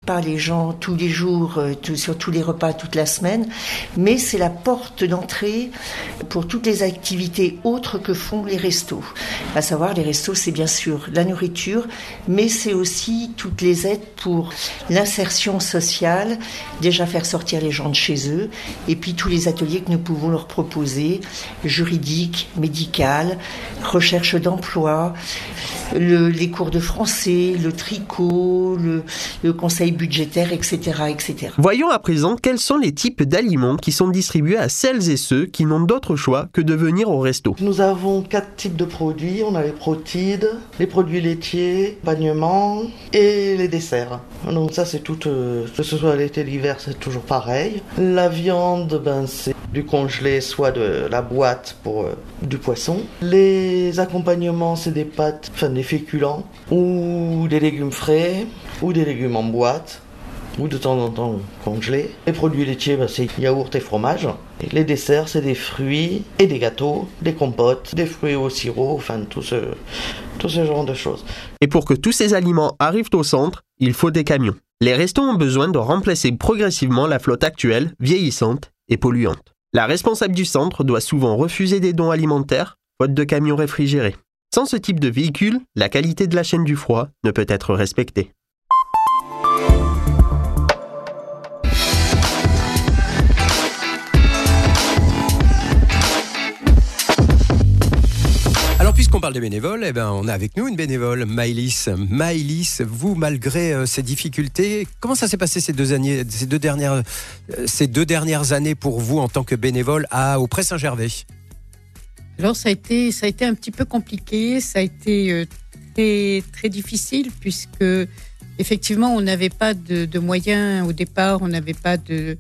pas les gens tous les jours, sur tous les repas, toute la semaine, mais c'est la porte d'entrée pour toutes les activités autres que font les restos. À savoir, les restos, c'est bien sûr la nourriture, mais c'est aussi toutes les aides pour l'insertion sociale, déjà faire sortir les gens de chez eux, et puis tous les ateliers que nous pouvons leur proposer, juridiques, médicales, recherche d'emploi, les cours de français, le tricot, le conseil budgétaire, etc., etc. Voyons à présent quels sont les types d'aliments qui sont distribués à celles et ceux qui n'ont d'autre choix que de venir au resto. Nous avons 4 types de produits. On a les protides, les produits laitiers, l'accompagnement et les desserts. Donc ça c'est tout, que ce soit l'été, l'hiver, c'est toujours pareil. La viande, c'est du congelé, soit de la boîte pour du poisson. Les accompagnements, c'est des pâtes, des féculents, ou des légumes frais, ou des légumes en boîte, ou de temps en temps congelés. Les produits laitiers, c'est yaourt et fromage. Et les desserts, c'est des fruits et des gâteaux, des compotes, des fruits au sirop, tout ce genre de choses. Et pour que tous ces aliments arrivent au centre, il faut des camions. Les restos ont besoin de remplacer progressivement la flotte actuelle, vieillissante et polluante. La responsable du centre doit souvent refuser des dons alimentaires, faute de camions réfrigérés. Sans ce type de véhicule, la qualité de la chaîne du froid ne peut être respectée. Alors, puisqu'on parle des bénévoles, on a avec nous une bénévole, Maëlys. Maëlys, vous, malgré ces difficultés, comment ça s'est passé ces deux dernières années pour vous en tant que bénévole au Pré Saint-Gervais ? Alors ça a été un petit peu compliqué, ça a été très très difficile puisque effectivement on n'avait pas de moyens au départ, on n'avait pas de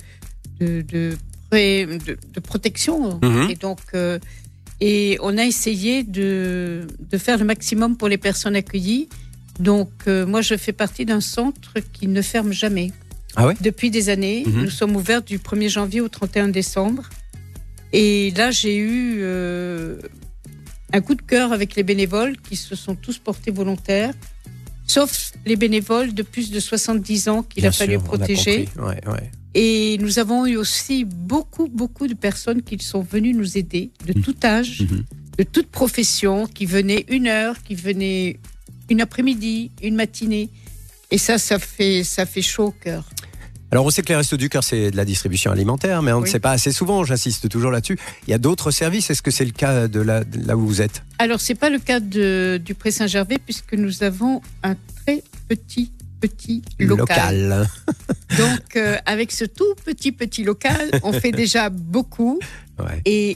protection et donc et on a essayé de faire le maximum pour les personnes accueillies. Donc moi je fais partie d'un centre qui ne ferme jamais. Ah ouais ? Depuis des années, nous sommes ouverts du 1er janvier au 31 décembre. Et là, j'ai eu un coup de cœur avec les bénévoles qui se sont tous portés volontaires, sauf les bénévoles de plus de 70 ans qu'il a fallu protéger. Ouais. Et nous avons eu aussi beaucoup de personnes qui sont venues nous aider, de tout âge, de toute profession, qui venaient 1 heure, qui venaient une après-midi, une matinée. Et ça fait chaud au cœur. Alors on sait que les Restos du Cœur c'est de la distribution alimentaire, mais on ne sait pas assez souvent, j'insiste toujours là-dessus. Il y a d'autres services, est-ce que c'est le cas de là où vous êtes ? Alors c'est pas le cas du Pré Saint-Gervais puisque nous avons un très petit local. Donc avec ce tout petit local, on fait déjà beaucoup. Ouais. Et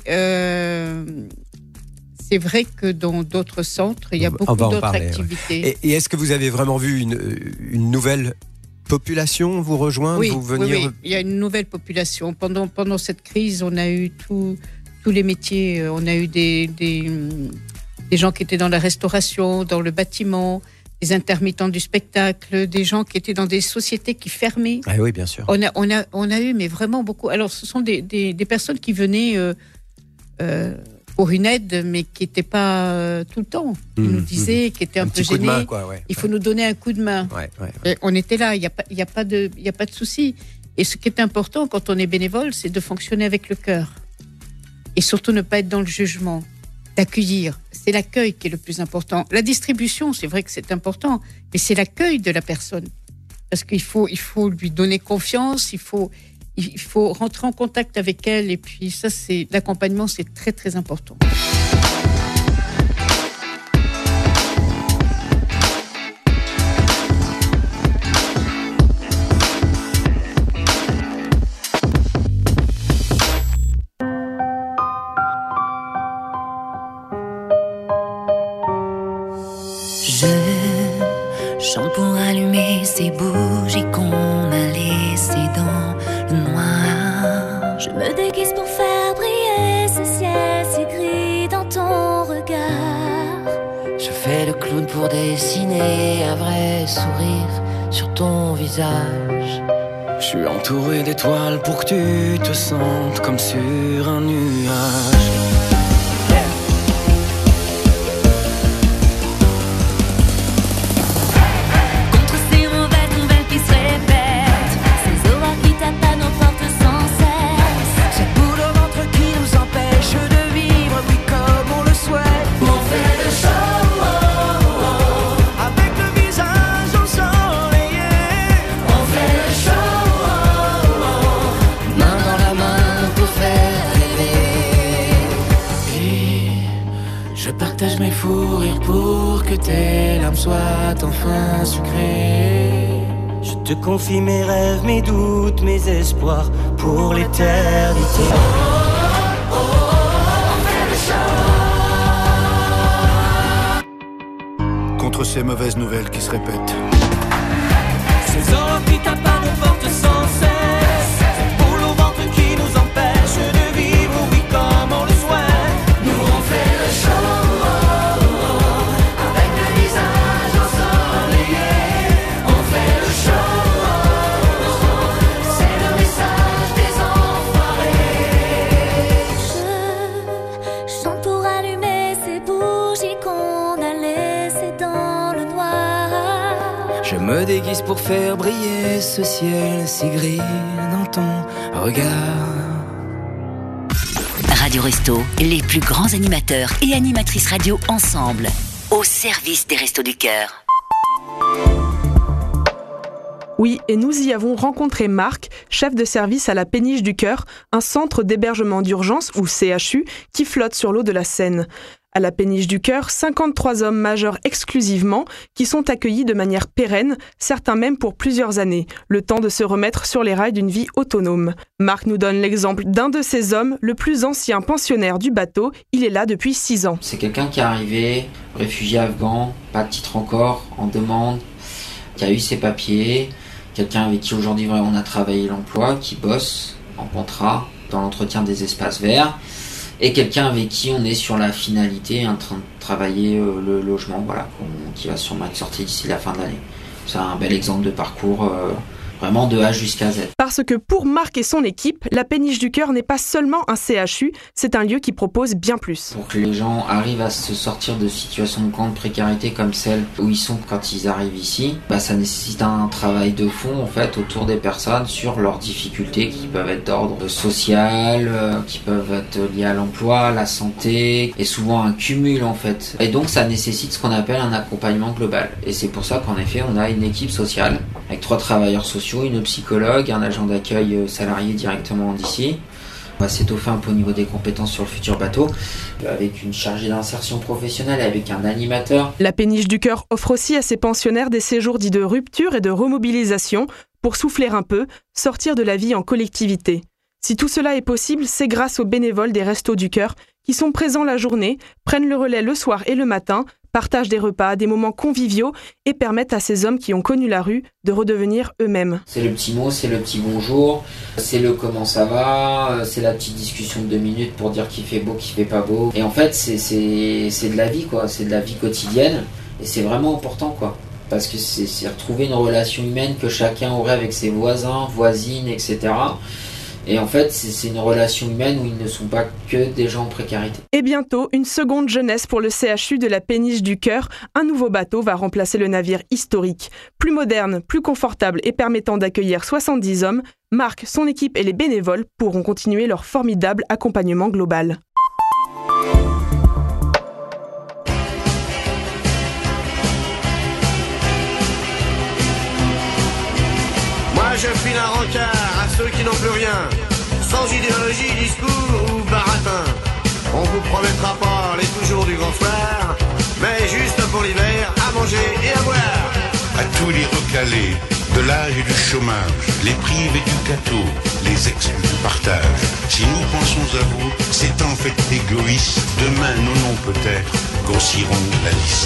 c'est vrai que dans d'autres centres, il y a beaucoup d'autres activités. Ouais. Et est-ce que vous avez vraiment vu une nouvelle population vous rejoint, oui, vous venir... Oui, il y a une nouvelle population. Pendant cette crise, on a eu tous les métiers. On a eu des gens qui étaient dans la restauration, dans le bâtiment, des intermittents du spectacle, des gens qui étaient dans des sociétés qui fermaient. Ah oui, bien sûr. On a eu, mais vraiment beaucoup. Alors, ce sont des personnes qui venaient pour une aide, mais qui n'étaient pas tout le temps. Ils nous disaient, qui étaient un peu gênés. Main, quoi, ouais. Il faut nous donner un coup de main. Ouais. Et on était là, il n'y a pas de souci. Et ce qui est important quand on est bénévole, c'est de fonctionner avec le cœur. Et surtout ne pas être dans le jugement, d'accueillir. C'est l'accueil qui est le plus important. La distribution, c'est vrai que c'est important, mais c'est l'accueil de la personne. Parce qu'il faut lui donner confiance, il faut rentrer en contact avec elle. Et puis ça, l'accompagnement, c'est très, très important. Je chante pour allumer ces bougies qu'on a laissées dans le noir. Je me déguise pour faire briller ce ciel si gris dans ton regard. Je fais le clown pour dessiner un vrai sourire sur ton visage. Je suis entouré d'étoiles pour que tu te sentes comme sur un nuage. Contre ces mauvaises nouvelles qui se répètent, tes larmes soient enfin sucrées. Je te confie mes rêves, mes doutes, mes espoirs pour l'éternité. Contre ces mauvaises nouvelles qui se répètent. Ces oreilles qui tapent à nos portes sans cesse, cette boule au ventre qui nous empêche de vivre, oui, comme on le souhaite. Nous on fait le show, avec le visage ensoleillé. On fait le show, c'est le message des enfoirés. Je chante pour allumer ces bougies qu'on a laissées dans le noir. Je me déguise pour faire briller ce ciel si gris dans ton regard. Radio Resto, les plus grands animateurs et animatrices radio ensemble, au service des Restos du Cœur. Oui, et nous y avons rencontré Marc, chef de service à la Péniche du Cœur, un centre d'hébergement d'urgence, ou CHU, qui flotte sur l'eau de la Seine. À la Péniche du Cœur, 53 hommes majeurs exclusivement, qui sont accueillis de manière pérenne, certains même pour plusieurs années, le temps de se remettre sur les rails d'une vie autonome. Marc nous donne l'exemple d'un de ces hommes, le plus ancien pensionnaire du bateau. Il est là depuis 6 ans. C'est quelqu'un qui est arrivé, réfugié afghan, pas de titre encore, en demande, qui a eu ses papiers, quelqu'un avec qui aujourd'hui on a travaillé l'emploi, qui bosse en contrat dans l'entretien des espaces verts, et quelqu'un avec qui on est sur la finalité, en train de travailler le logement, voilà, qui va sûrement être sorti d'ici la fin de l'année. C'est un bel exemple de parcours, vraiment de A jusqu'à Z. Parce que pour Marc et son équipe, la Péniche du Cœur n'est pas seulement un CHU, c'est un lieu qui propose bien plus. Pour que les gens arrivent à se sortir de situations de grande précarité comme celle où ils sont quand ils arrivent ici, ça nécessite un travail de fond en fait autour des personnes sur leurs difficultés qui peuvent être d'ordre social, qui peuvent être liées à l'emploi, la santé, et souvent un cumul en fait. Et donc ça nécessite ce qu'on appelle un accompagnement global. Et c'est pour ça qu'en effet on a une équipe sociale avec 3 travailleurs sociaux, une psychologue, un agent d'accueil salarié directement d'ici. On va s'étoffer un peu au niveau des compétences sur le futur bateau, avec une chargée d'insertion professionnelle et avec un animateur. La Péniche du Cœur offre aussi à ses pensionnaires des séjours dits de rupture et de remobilisation pour souffler un peu, sortir de la vie en collectivité. Si tout cela est possible, c'est grâce aux bénévoles des Restos du Cœur qui sont présents la journée, prennent le relais le soir et le matin, partagent des repas, des moments conviviaux et permettent à ces hommes qui ont connu la rue de redevenir eux-mêmes. C'est le petit mot, c'est le petit bonjour, c'est le comment ça va, c'est la petite discussion de 2 minutes pour dire qu'il fait beau, qu'il fait pas beau. Et en fait, c'est de la vie, quoi, c'est de la vie quotidienne et c'est vraiment important, quoi. Parce que c'est retrouver une relation humaine que chacun aurait avec ses voisins, voisines, etc. Et en fait, c'est une relation humaine où ils ne sont pas que des gens en précarité. Et bientôt, une seconde jeunesse pour le CHU de la Péniche du Cœur. Un nouveau bateau va remplacer le navire historique. Plus moderne, plus confortable et permettant d'accueillir 70 hommes, Marc, son équipe et les bénévoles pourront continuer leur formidable accompagnement global. Moi je file un rencard à ceux qui n'ont plus rien, sans idéologie, discours ou baratin. On vous promettra pas les toujours du grand soir, mais juste pour l'hiver, à manger et à boire. À tous les recalés, de l'âge et du chômage, les privés du gâteau, les exclus du partage. Si nous pensons à vous, c'est en fait égoïste. Demain, nos noms peut-être grossiront la liste.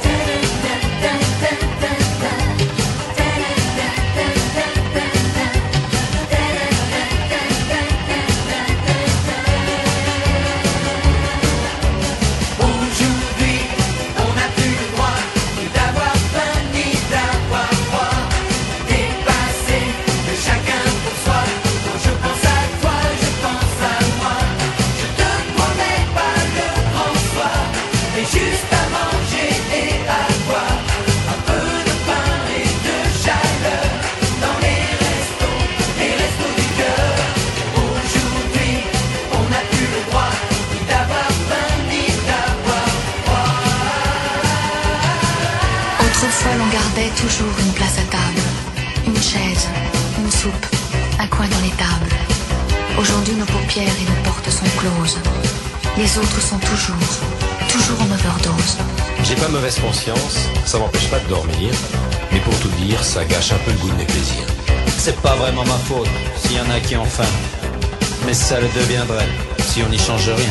Toujours une place à table, une chaise, une soupe, un coin dans l'étable. Aujourd'hui, nos paupières et nos portes sont closes. Les autres sont toujours toujours en overdose. J'ai pas mauvaise conscience, ça m'empêche pas de dormir, mais pour tout dire, ça gâche un peu le goût de mes plaisirs. C'est pas vraiment ma faute s'il y en a qui ont faim, mais ça le deviendrait si on n'y change rien.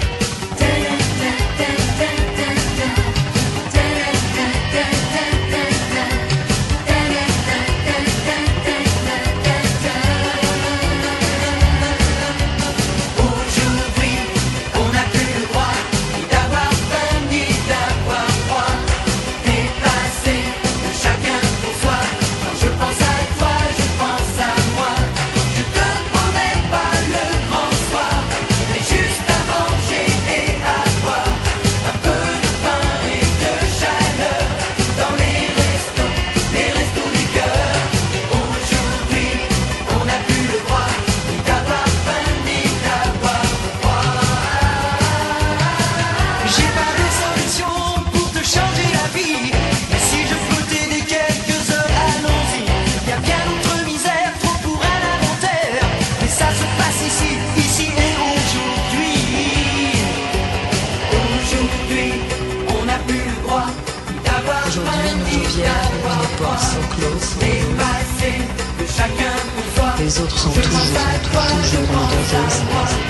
Les autres sont toujours en overdose.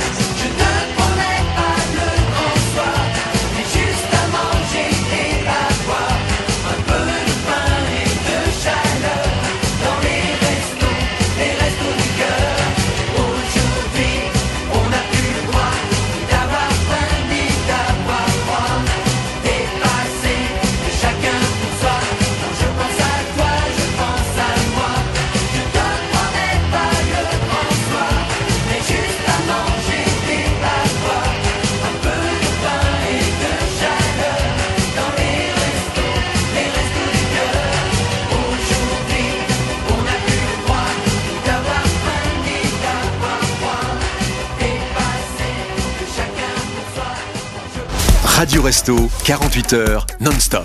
Radio Resto, 48 heures, non-stop.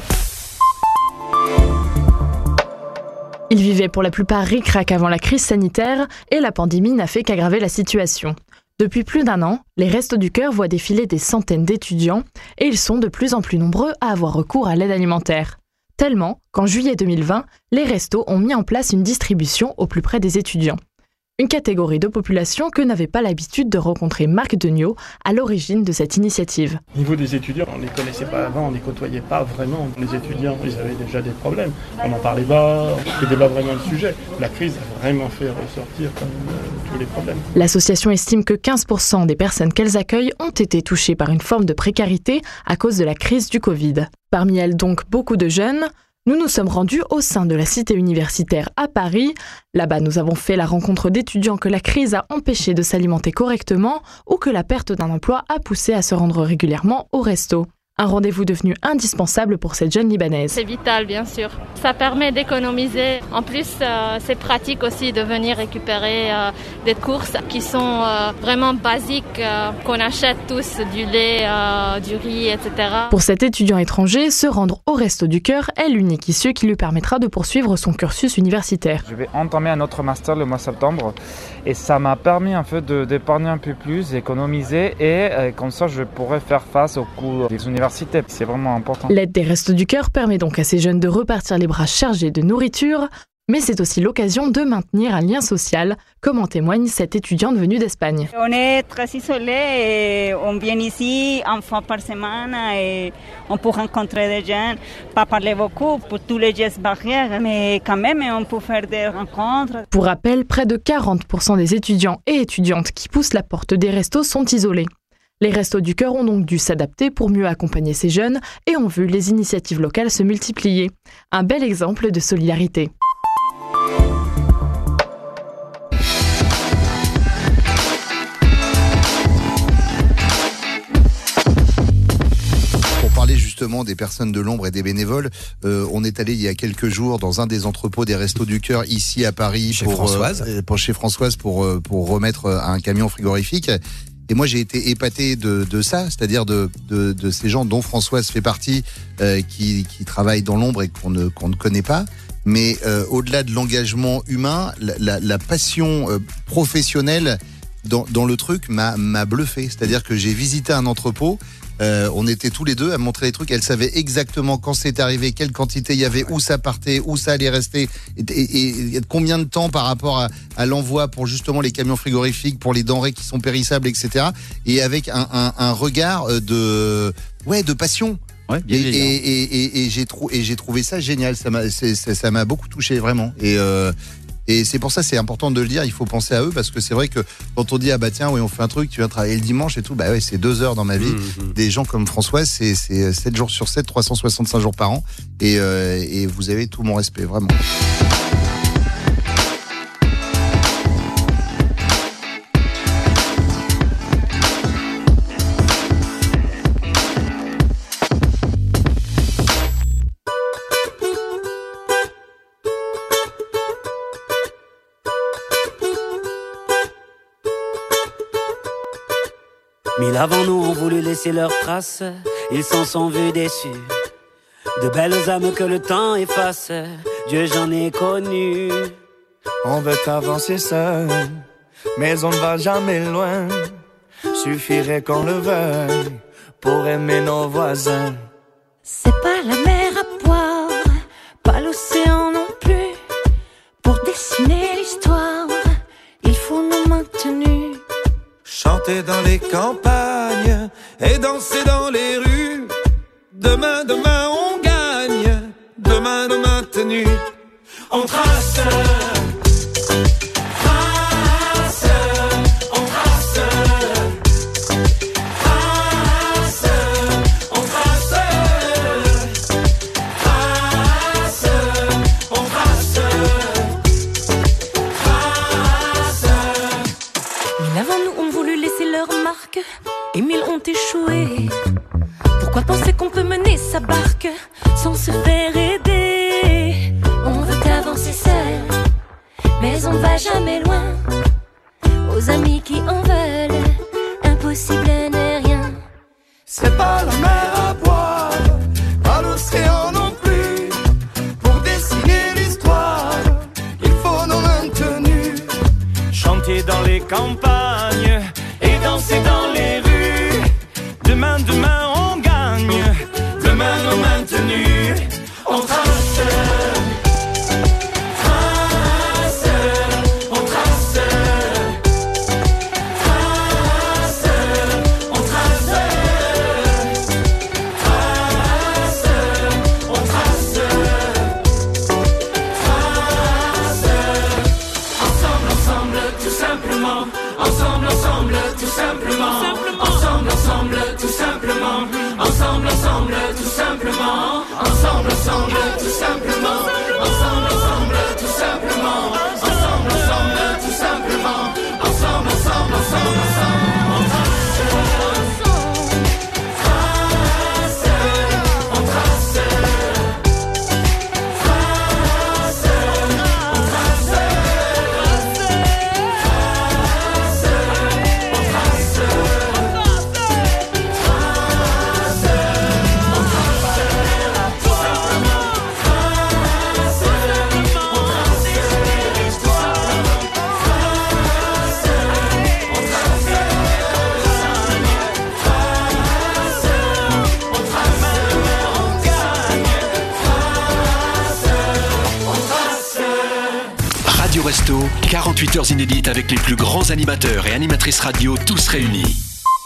Ils vivaient pour la plupart ric-rac avant la crise sanitaire et la pandémie n'a fait qu'aggraver la situation. Depuis plus d'1 an, les Restos du Cœur voient défiler des centaines d'étudiants et ils sont de plus en plus nombreux à avoir recours à l'aide alimentaire. Tellement qu'en juillet 2020, les restos ont mis en place une distribution au plus près des étudiants. Une catégorie de population que n'avait pas l'habitude de rencontrer Marc Degnaud à l'origine de cette initiative. Au niveau des étudiants, on ne les connaissait pas avant, on ne les côtoyait pas vraiment. Les étudiants, ils avaient déjà des problèmes. On n'en parlait pas, c'était pas vraiment le sujet. La crise a vraiment fait ressortir tous les problèmes. L'association estime que 15% des personnes qu'elles accueillent ont été touchées par une forme de précarité à cause de la crise du Covid. Parmi elles donc beaucoup de jeunes. Nous nous sommes rendus au sein de la cité universitaire à Paris. Là-bas, nous avons fait la rencontre d'étudiants que la crise a empêchés de s'alimenter correctement ou que la perte d'un emploi a poussé à se rendre régulièrement au resto. Un rendez-vous devenu indispensable pour cette jeune Libanaise. C'est vital, bien sûr. Ça permet d'économiser. En plus, c'est pratique aussi de venir récupérer des courses qui sont vraiment basiques, qu'on achète tous, du lait, du riz, etc. Pour cet étudiant étranger, se rendre au Resto du Cœur est l'unique issue qui lui permettra de poursuivre son cursus universitaire. Je vais entamer un autre master le mois de septembre et ça m'a permis un peu d'épargner un peu plus, d'économiser et comme ça je pourrais faire face aux coûts des universités. C'est vraiment important. L'aide des Restos du Cœur permet donc à ces jeunes de repartir les bras chargés de nourriture, mais c'est aussi l'occasion de maintenir un lien social, comme en témoigne cet étudiant venu d'Espagne. On est très isolés et on vient ici une fois par semaine et on peut rencontrer des gens, pas parler beaucoup pour tous les gestes barrières, mais quand même on peut faire des rencontres. Pour rappel, près de 40% des étudiants et étudiantes qui poussent la porte des restos sont isolés. Les Restos du Cœur ont donc dû s'adapter pour mieux accompagner ces jeunes et ont vu les initiatives locales se multiplier. Un bel exemple de solidarité. Pour parler justement des personnes de l'ombre et des bénévoles, on est allé il y a quelques jours dans un des entrepôts des Restos du Cœur ici à Paris chez Françoise pour remettre un camion frigorifique. Et moi, j'ai été épaté de ça, c'est-à-dire de ces gens dont Françoise fait partie, qui travaillent dans l'ombre et qu'on ne connaît pas. Mais au-delà de l'engagement humain, la passion professionnelle dans le truc m'a bluffé. C'est-à-dire que j'ai visité un entrepôt On était tous les deux à montrer les trucs. Elle savait exactement quand c'est arrivé, quelle quantité il y avait, où ça partait, où ça allait rester, et combien de temps par rapport à l'envoi pour justement les camions frigorifiques, pour les denrées qui sont périssables, etc. Et avec un regard de passion. Ouais, bien et j'ai trouvé ça génial. Ça m'a beaucoup touché, vraiment. Et c'est pour ça, c'est important de le dire. Il faut penser à eux, parce que c'est vrai que quand on dit ah bah tiens, oui, on fait un truc, tu viens travailler le dimanche et tout, bah ouais, c'est 2 heures dans ma vie. Des gens comme Françoise, c'est 7 jours sur 7, 365 jours par an. Et vous avez tout mon respect, vraiment. Mille avant nous ont voulu laisser leurs traces, ils s'en sont vus déçus. De belles âmes que le temps efface, Dieu j'en ai connu. On veut avancer seul, mais on ne va jamais loin. Suffirait qu'on le veuille pour aimer nos voisins. C'est pas la mer à boire, pas l'océan non plus. Pour dessiner l'histoire, il faut nos mains tenues. Chanter dans les campagnes et danser dans les rues. Demain, demain on gagne. Demain, demain tenue. On trace. Et mille ont échoué. Pourquoi penser qu'on peut mener sa barque sans se faire aider? On veut avancer seul, mais on va jamais loin. Aux amis qui en veulent, impossible n'est rien. C'est pas la mer à boire, pas l'océan non plus. Pour dessiner l'histoire, il faut nos mains tenues. Chanter dans les campagnes et danser dans les rues. Demain, demain on gagne. Demain nos mains tenues. On trace. Resto, 48 heures inédites avec les plus grands animateurs et animatrices radio, tous réunis.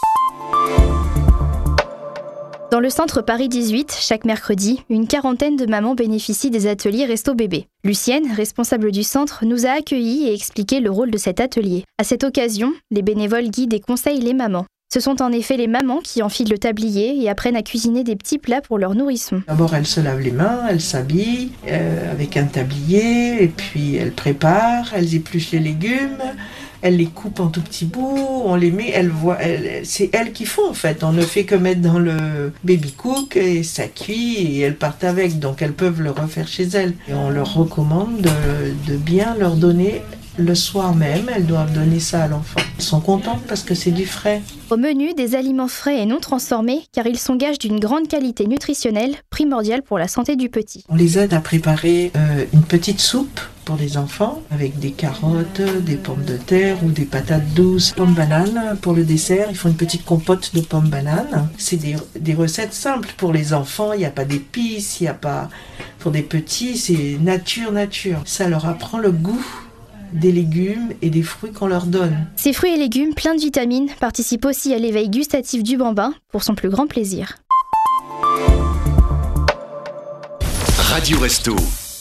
Dans le centre Paris 18, chaque mercredi, une quarantaine de mamans bénéficient des ateliers Resto Bébé. Lucienne, responsable du centre, nous a accueillis et expliqué le rôle de cet atelier. À cette occasion, les bénévoles guident et conseillent les mamans. Ce sont en effet les mamans qui enfilent le tablier et apprennent à cuisiner des petits plats pour leurs nourrissons. D'abord, elles se lavent les mains, elles s'habillent avec un tablier, et puis elles préparent, elles épluchent les légumes, elles les coupent en tout petits bouts, on les met, c'est elles qui font en fait. On ne fait que mettre dans le baby cook et ça cuit et elles partent avec, donc elles peuvent le refaire chez elles. Et on leur recommande de bien leur donner le soir même, elles doivent donner ça à l'enfant. Elles sont contentes parce que c'est du frais. Au menu, des aliments frais et non transformés, car ils sont gages d'une grande qualité nutritionnelle, primordiale pour la santé du petit. On les aide à préparer une petite soupe pour les enfants, avec des carottes, des pommes de terre ou des patates douces, pommes bananes. Pour le dessert, ils font une petite compote de pommes bananes. C'est des recettes simples pour les enfants, il n'y a pas d'épices, il n'y a pas... Pour des petits, c'est nature. Ça leur apprend le goût des légumes et des fruits qu'on leur donne. Ces fruits et légumes pleins de vitamines participent aussi à l'éveil gustatif du bambin pour son plus grand plaisir. Radio Resto.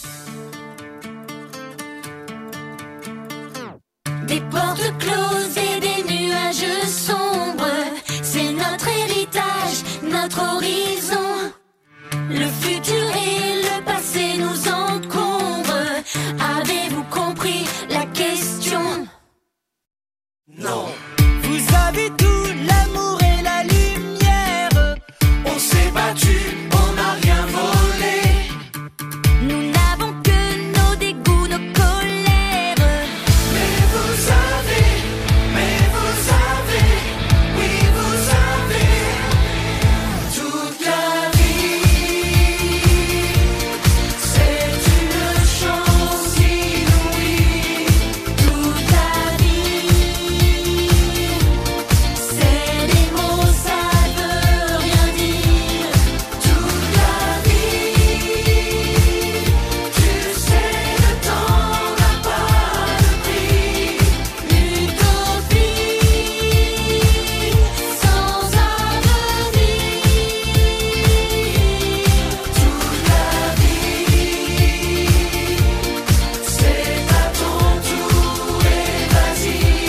Des portes closes et des nuages sombres, c'est notre héritage, notre horizon. Le futur et le passé nous encombrent. Avez-vous compris la question? Non. Vous avez tout, l'amour et la lumière. On s'est battu, on n'a rien volé. Nous n'avons que nos dégoûts, nos colères. Mais vous savez, oui vous savez, toute la vie, c'est une chance inouïe. Toute la vie, c'est des mots, ça veut rien dire. Toute la vie, tu sais, le temps n'a pas de prix. Utopie sans avenir. Toute la vie, c'est à ton tour et vas-y,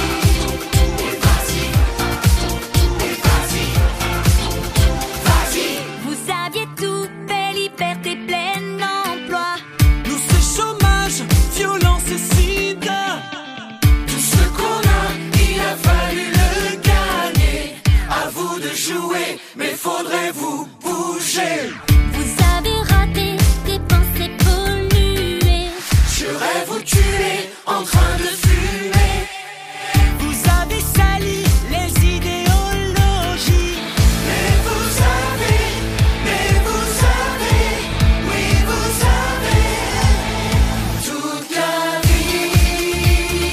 Vous aviez tout, paix, liberté, plein emploi. Nous c'est chômage, violence et sida. Tout ce qu'on a, il a fallu le gagner. À vous de jouer, mais faudrait vous bouger. Vous avez raté des pensées polluées. Je rêve vous tuer en train de fumer. Vous avez sali les idéologies. Mais vous savez, oui vous savez. Toute la vie,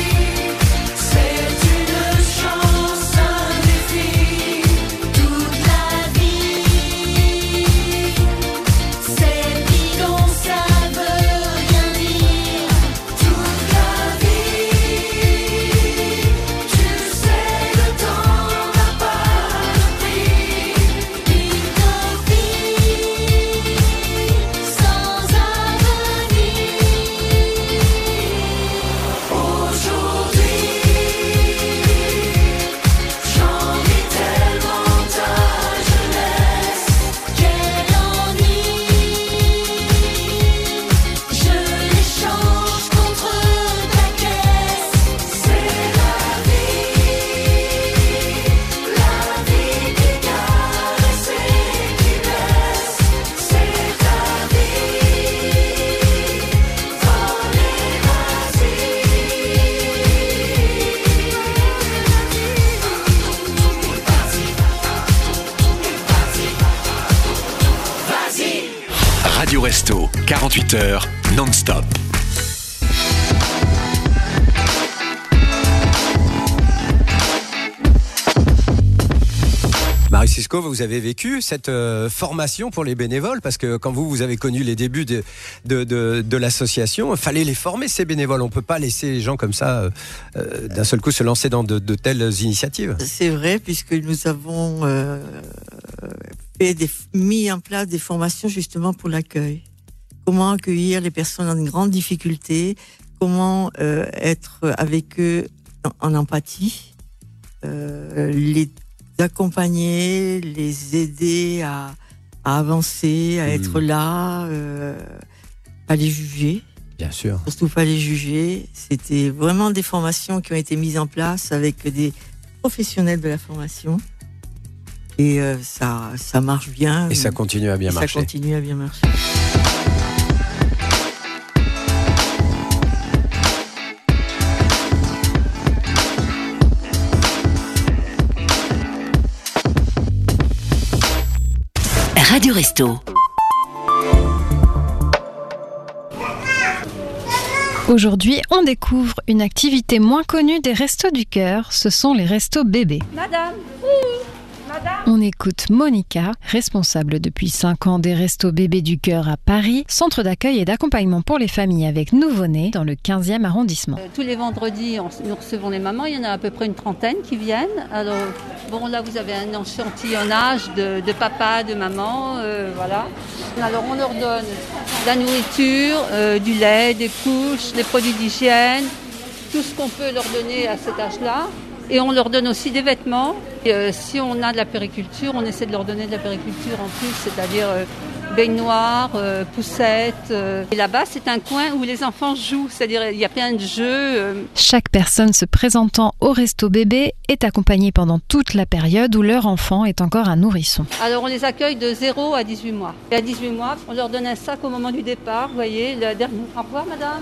c'est une chance, un défi. Toute la vie, c'est bidon, ça veut rien dire. Toute la vie, tu sais, le temps n'a pas de prix. Utopie sans avenir. Aujourd'hui, j'envie tellement ta jeunesse. Quel ennui, je l'échange contre ta caisse. C'est la vie qui caresse et qui blesse. C'est ta vie, folle et vas-y. Radio Resto, 48 heures non-stop. Marie Sisco, vous avez vécu cette formation pour les bénévoles, parce que quand vous avez connu les débuts de l'association, il fallait les former, ces bénévoles. On ne peut pas laisser les gens comme ça, d'un seul coup, se lancer dans de telles initiatives. C'est vrai, puisque nous avons mis en place des formations justement pour l'accueil. Comment accueillir les personnes en grande difficulté, comment être avec eux en empathie, les accompagner, les aider à avancer, à être là, pas les juger. Bien sûr. Surtout pas les juger. C'était vraiment des formations qui ont été mises en place avec des professionnels de la formation. Et ça marche bien. Et ça continue à bien marcher. Ça continue à bien marcher. Radio Resto. Aujourd'hui, on découvre une activité moins connue des Restos du Cœur, ce sont les restos bébés. Madame, On écoute Monica, responsable depuis 5 ans des Restos Bébés du Cœur à Paris, centre d'accueil et d'accompagnement pour les familles avec nouveau-nés dans le 15e arrondissement. Tous les vendredis, nous recevons les mamans, il y en a à peu près une trentaine qui viennent. Alors, bon, là, vous avez un échantillonnage de papa, de maman, voilà. Alors, on leur donne de la nourriture, du lait, des couches, des produits d'hygiène, tout ce qu'on peut leur donner à cet âge-là. Et on leur donne aussi des vêtements. Et, si on a de la périculture, on essaie de leur donner de la périculture en plus, c'est-à-dire baignoire, poussette. Et là-bas, c'est un coin où les enfants jouent, c'est-à-dire il y a plein de jeux. Chaque personne se présentant au Resto Bébé est accompagnée pendant toute la période où leur enfant est encore un nourrisson. Alors on les accueille de 0 à 18 mois. Et à 18 mois, on leur donne un sac au moment du départ. Vous voyez, le dernier. Au revoir, madame.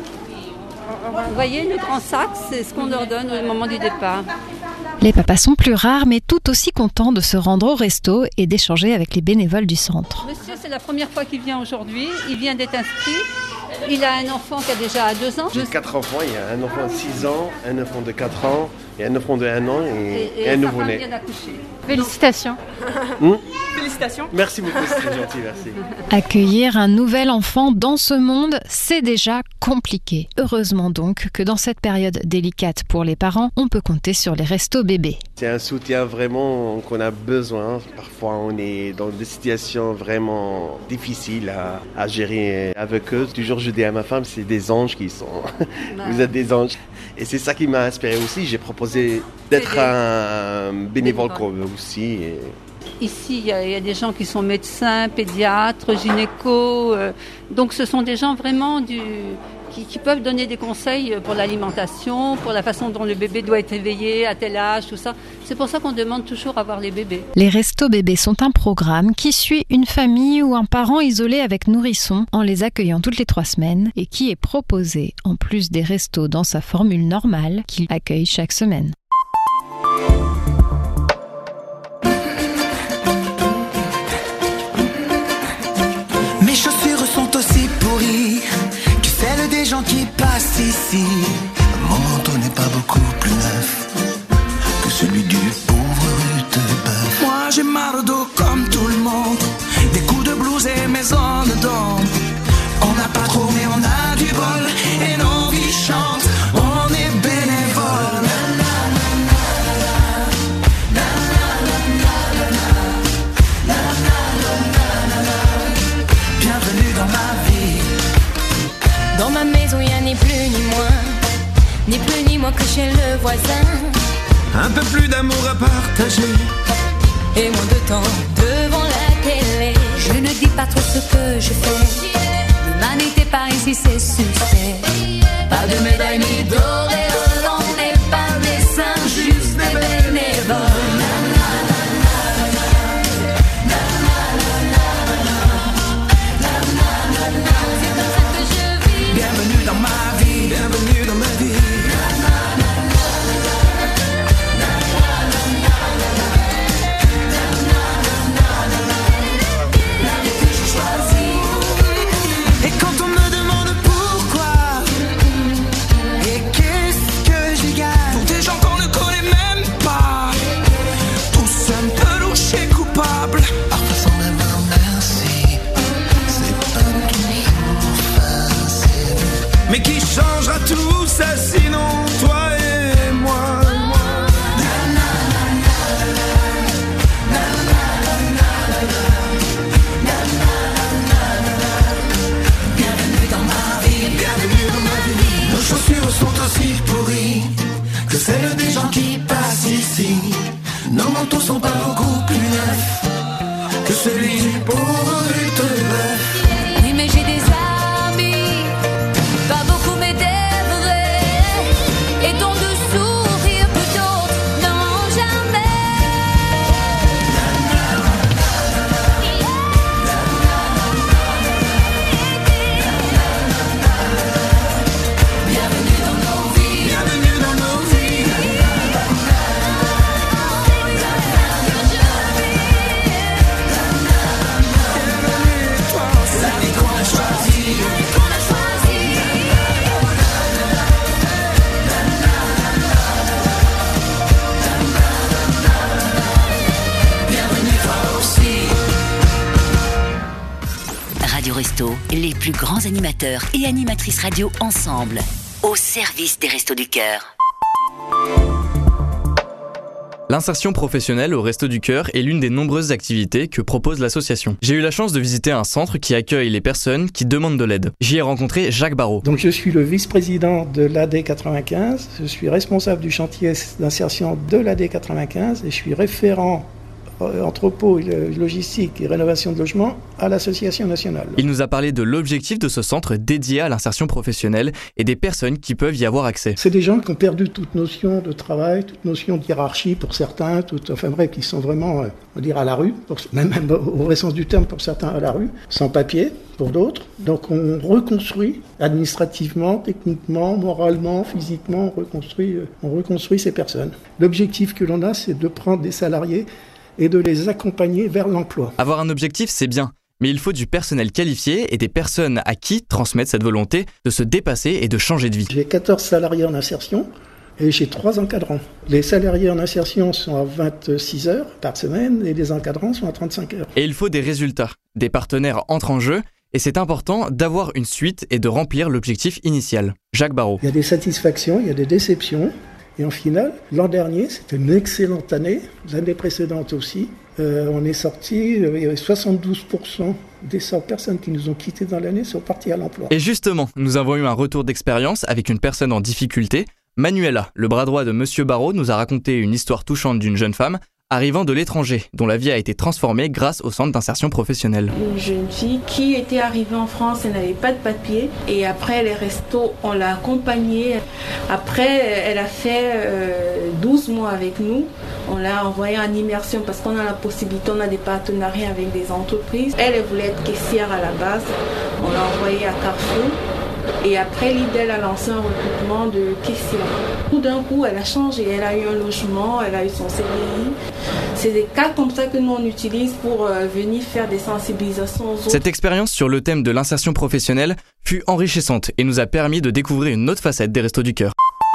Vous voyez, le grand sac, c'est ce qu'on leur donne au moment du départ. Les papas sont plus rares, mais tout aussi contents de se rendre au resto et d'échanger avec les bénévoles du centre. Monsieur, c'est la première fois qu'il vient aujourd'hui. Il vient d'être inscrit. Il a un enfant qui a déjà 2 ans. J'ai 4 enfants. Il y a un enfant de 6 ans, un enfant de 4 ans, et un enfant de 1 an et un nouveau-né. Félicitations. Félicitations. Merci beaucoup, c'est très gentil, merci. Accueillir un nouvel enfant dans ce monde, c'est déjà compliqué. Heureusement donc que dans cette période délicate pour les parents, on peut compter sur les restos bébés. C'est un soutien vraiment qu'on a besoin. Parfois, on est dans des situations vraiment difficiles à gérer avec eux. Toujours, je dis à ma femme, c'est des anges qui sont. Vous êtes des anges. Et c'est ça qui m'a inspiré aussi. J'ai proposé d'être un bénévole comme eux aussi. Ici, il y a des gens qui sont médecins, pédiatres, gynécos. Donc, ce sont des gens vraiment qui peuvent donner des conseils pour l'alimentation, pour la façon dont le bébé doit être éveillé, à tel âge, tout ça. C'est pour ça qu'on demande toujours à voir les bébés. Les Restos Bébés sont un programme qui suit une famille ou un parent isolé avec nourrisson en les accueillant toutes les 3 semaines et qui est proposé en plus des restos dans sa formule normale qu'il accueille chaque semaine. Mes chaussures sont aussi pourries que celles des gens qui passent ici. Mon manteau n'est pas beaucoup plus neuf que celui du pauvre Rutebeuf. Moi j'ai mal au dos comme tout le monde, des coups de blues et mes zones d'ombre. On n'a pas trop mais on a du bol et nos vies chantent. On est bénévoles. Dans ma maison, y a ni plus ni moins, ni plus ni moins que chez le voisin. Un peu plus d'amour à partager Et moins de temps devant la télé. Je ne dis pas trop ce que je fais. L'humanité par ici, c'est succès. Pas de médaille ni d'auréole. On n'est pas des saints, juste des bénévoles. Bienvenue dans ma vie, bienvenue dans ma vie. Et quand on me demande pourquoi et qu'est-ce que j'y gagne pour des gens qu'on ne connaît même pas, tous un peu louches et coupables, parfois sans même un merci. C'est pas toujours facile, mais qui changera tout ça sinon toi et moi. Bienvenue dans ma vie, bienvenue dans ma vie. Nos chaussures sont aussi pourries que celles des gens qui passent ici. Nos manteaux sont pas beaucoup plus neufs que celui du pauvre Rutebeuf. Oui, mais j'ai des amis, pas beaucoup mais des vrais, et dont de sourire que d'autres n'ont jamais. Bienvenue dans nos vies, bienvenue dans nos vies. Restos, les plus grands animateurs et animatrices radio ensemble, au service des Restos du Cœur. L'insertion professionnelle au Restos du Cœur est l'une des nombreuses activités que propose l'association. J'ai eu la chance de visiter un centre qui accueille les personnes qui demandent de l'aide. J'y ai rencontré Jacques Barraud. Donc je suis le vice-président de l'AD 95, je suis responsable du chantier d'insertion de l'AD 95 et je suis référent entrepôt, logistique et rénovation de logements à l'association nationale. Il nous a parlé de l'objectif de ce centre dédié à l'insertion professionnelle et des personnes qui peuvent y avoir accès. C'est des gens qui ont perdu toute notion de travail, toute notion de hiérarchie pour certains, qui sont vraiment, on va dire, à la rue, même au vrai sens du terme pour certains à la rue, sans papier pour d'autres. Donc on reconstruit administrativement, techniquement, moralement, physiquement, on reconstruit ces personnes. L'objectif que l'on a, c'est de prendre des salariés et de les accompagner vers l'emploi. Avoir un objectif, c'est bien, mais il faut du personnel qualifié et des personnes à qui transmettre cette volonté de se dépasser et de changer de vie. J'ai 14 salariés en insertion et j'ai 3 encadrants. Les salariés en insertion sont à 26 heures par semaine et les encadrants sont à 35 heures. Et il faut des résultats. Des partenaires entrent en jeu et c'est important d'avoir une suite et de remplir l'objectif initial. Jacques Barraud. Il y a des satisfactions, il y a des déceptions. Et en finale, l'an dernier, c'était une excellente année, l'année précédente aussi. On est sorti, il y avait 72% des 100 personnes qui nous ont quittés dans l'année sont parties à l'emploi. Et justement, nous avons eu un retour d'expérience avec une personne en difficulté. Manuela, le bras droit de Monsieur Barraud, nous a raconté une histoire touchante d'une jeune femme arrivant de l'étranger, dont la vie a été transformée grâce au centre d'insertion professionnelle. Une jeune fille qui était arrivée en France, elle n'avait pas de papier, et après les restos, on l'a accompagnée. Après, elle a fait 12 mois avec nous. On l'a envoyée en immersion parce qu'on a la possibilité, on a des partenariats avec des entreprises. Elle voulait être caissière à la base. On l'a envoyée à Carrefour. Et après, l'IDEL a lancé un recrutement de caissière. Tout d'un coup, elle a changé. Elle a eu un logement, elle a eu son CDI. C'est des cas comme ça que nous, on utilise pour venir faire des sensibilisations aux autres. Cette expérience sur le thème de l'insertion professionnelle fut enrichissante et nous a permis de découvrir une autre facette des Restos du Cœur.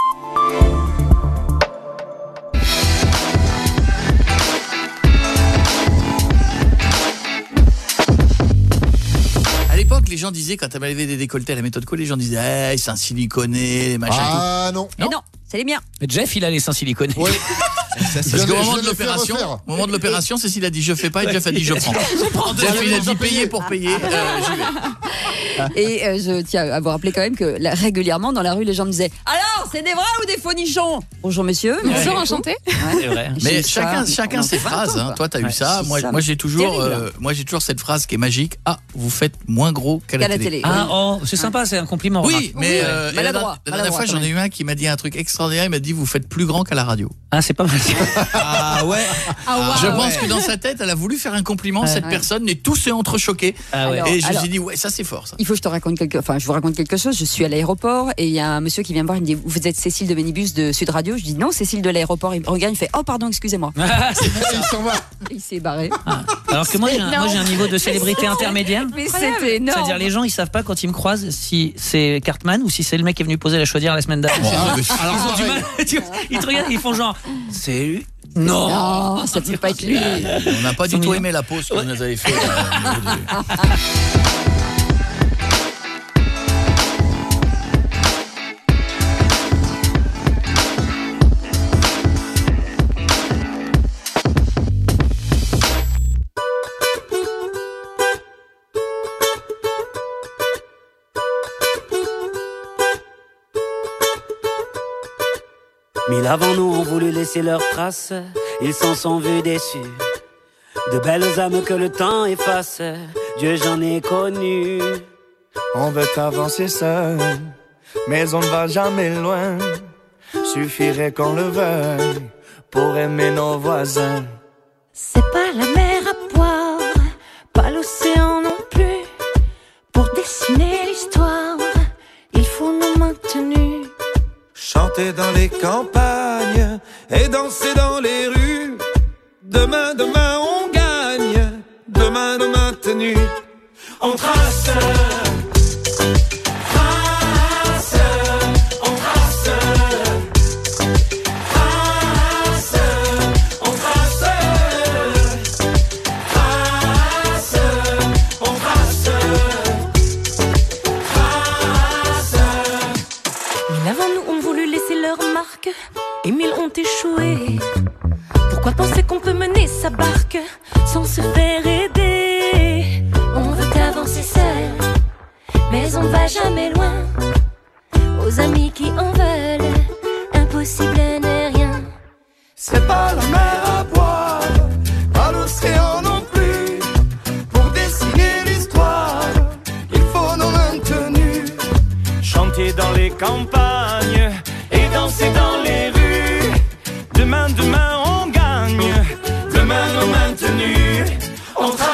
Les gens disaient, quand elle avait des décolletés à la méthode Co, les gens disaient c'est un siliconé, machin. Ah non. Non, c'est les miens. Mais Jeff, il a les seins siliconés. Oui. Parce qu'au moment de l'opération, Cécile a dit je fais pas et Jeff a dit je prends. Jeff, il a dit payer pour payer, j'y vais. Et je tiens à vous rappeler quand même que régulièrement dans la rue, les gens me disaient alors, c'est des vrais ou des faux nichons? Bonjour monsieur. Bonjour, enchanté. C'est vrai. Mais chacun ses phrases. Hein. Toi, t'as eu ça. Moi, j'ai toujours cette phrase qui est magique. Ah, vous faites moins gros qu'à la télé. Ah, oh, c'est sympa, c'est un compliment. Oui, mais la dernière fois, j'en ai eu un qui m'a dit un truc extraordinaire. Il m'a dit vous faites plus grand qu'à la radio. Ah, c'est pas mal. Ah ouais. Je pense que dans sa tête, elle a voulu faire un compliment à cette personne et tout s'est entrechoqué. Et je me suis dit ouais, ça c'est fort ça. Il faut que je vous raconte quelque chose. Je suis à l'aéroport et il y a un monsieur qui vient me voir, il me dit vous êtes Cécile de Bénibus de Sud Radio? Je dis non, Cécile de l'aéroport. Il me regarde, il fait oh pardon, excusez-moi. Il s'en va. Il s'est barré. Alors que moi j'ai un niveau de célébrité intermédiaire. Mais c'était énorme. C'est-à-dire les gens ils savent pas quand ils me croisent si c'est Cartman ou si c'est le mec qui est venu poser la chaudière la semaine dernière. Alors ils ont du mal. Ils te regardent, ils font genre c'est lui. Non, ça ne peut pas être lui. On n'a pas du tout aimé la pause que vous nous avez fait. Mille avant nous ont voulu laisser leurs traces, ils s'en sont vus déçus. De belles âmes que le temps efface, Dieu j'en ai connu. On veut avancer seul, mais on ne va jamais loin. Suffirait qu'on le veuille pour aimer nos voisins. C'est pas la mer à boire, pas l'océan non plus. Pour dessiner l'histoire, il faut nos mains tenues. Chanter dans les campagnes et danser dans les rues. Demain, demain on gagne. Demain, demain tenu. On trace. remarques et 1000 ont échoué. Pourquoi penser qu'on peut mener sa barque sans se faire aider? On veut avancer seul, mais on va jamais loin. Aux amis qui en veulent, impossible n'est rien. C'est pas la mer à boire, pas l'océan non plus. Pour dessiner l'histoire, il faut nos mains tenues. Chanter dans les campagnes et danser dans les rues. Demain, demain on gagne, demain nos mains tenues. On trace.